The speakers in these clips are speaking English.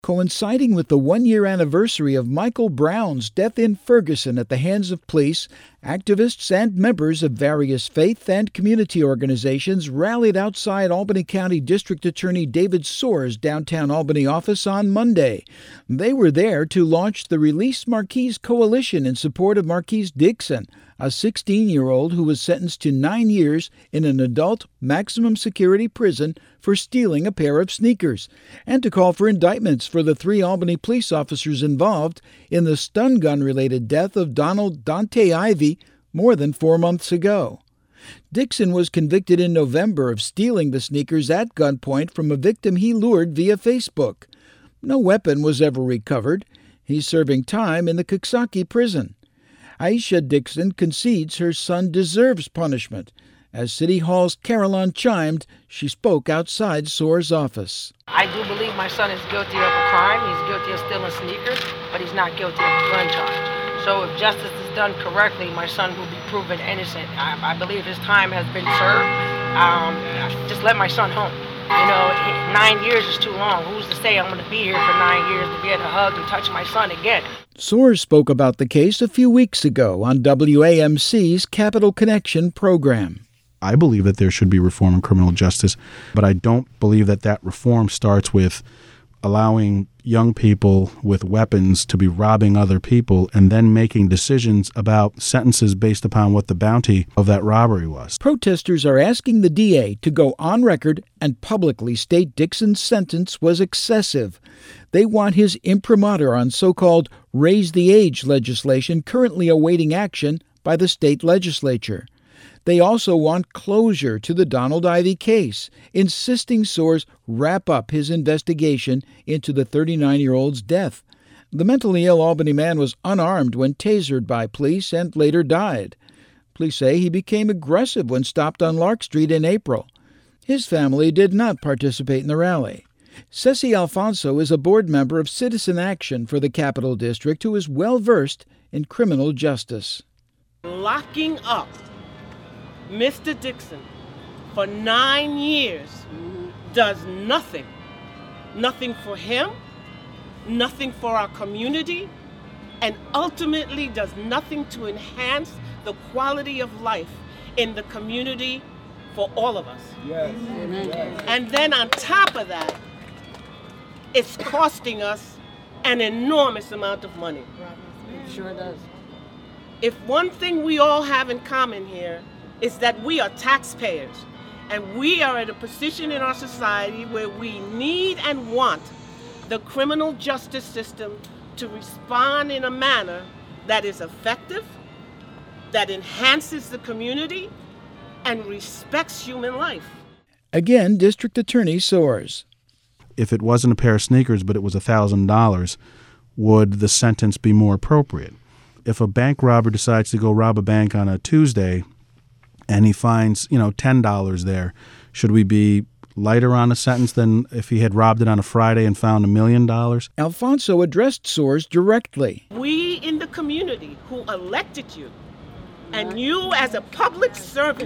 Coinciding with the one-year anniversary of Michael Brown's death in Ferguson at the hands of police, activists and members of various faith and community organizations rallied outside Albany County District Attorney David Soer's downtown Albany office on Monday. They were there to launch the Release Marquise Coalition in support of Marquise Dixon, a 16-year-old who was sentenced to 9 years in an adult maximum security prison for stealing a pair of sneakers, and to call for indictments for the 3 Albany police officers involved in the stun gun-related death of Donald Dante Ivy more than 4 months ago. Dixon was convicted in November of stealing the sneakers at gunpoint from a victim he lured via Facebook. No weapon was ever recovered. He's serving time in the Coxsackie prison. Aisha Dixon concedes her son deserves punishment. As City Hall's Caroline chimed, she spoke outside Soer's office. I do believe my son is guilty of a crime. He's guilty of stealing sneakers, but he's not guilty of a gun charge. So if justice is done correctly, my son will be proven innocent. I believe his time has been served. Just let my son home. 9 years is too long. Who's to say I'm going to be here for 9 years to be able to hug and touch my son again? Soer spoke about the case a few weeks ago on WAMC's Capital Connection program. I believe that there should be reform in criminal justice, but I don't believe that reform starts with allowing young people with weapons to be robbing other people and then making decisions about sentences based upon what the bounty of that robbery was. Protesters are asking the DA to go on record and publicly state Dixon's sentence was excessive. They want his imprimatur on so-called raise the age legislation currently awaiting action by the state legislature. They also want closure to the Donald Ivy case, insisting Soers wrap up his investigation into the 39-year-old's death. The mentally ill Albany man was unarmed when tasered by police and later died. Police say he became aggressive when stopped on Lark Street in April. His family did not participate in the rally. Ceci Alfonso is a board member of Citizen Action for the Capital District who is well-versed in criminal justice. Locking up Mr. Dixon for 9 years does nothing. Nothing for him, nothing for our community, and ultimately does nothing to enhance the quality of life in the community for all of us. Yes. Yes. And then on top of that, it's costing us an enormous amount of money. It sure does. If one thing we all have in common here is that we are taxpayers, and we are at a position in our society where we need and want the criminal justice system to respond in a manner that is effective, that enhances the community, and respects human life. Again, District Attorney Soers. If it wasn't a pair of sneakers, but it was $1,000, would the sentence be more appropriate? If a bank robber decides to go rob a bank on a Tuesday and he finds, $10 there, should we be lighter on a sentence than if he had robbed it on a Friday and found $1 million? Alfonso addressed Soers directly. We in the community who elected you, and you as a public servant,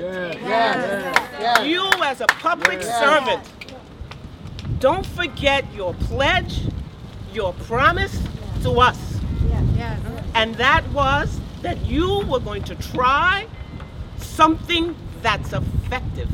you as a public servant, don't forget your pledge, your promise to us. And that was that you were going to try something that's effective,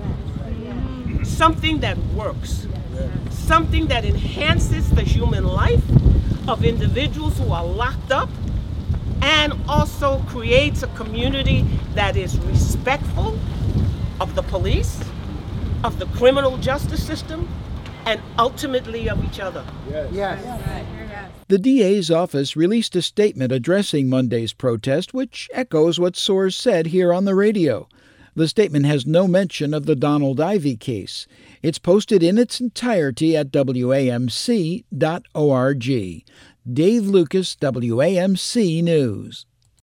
something that works, something that enhances the human life of individuals who are locked up, and also creates a community that is respectful of the police, of the criminal justice system, and ultimately of each other. The DA's office released a statement addressing Monday's protest, which echoes what Soers said here on the radio. The statement has no mention of the Donald Ivy case. It's posted in its entirety at WAMC.org. Dave Lucas, WAMC News.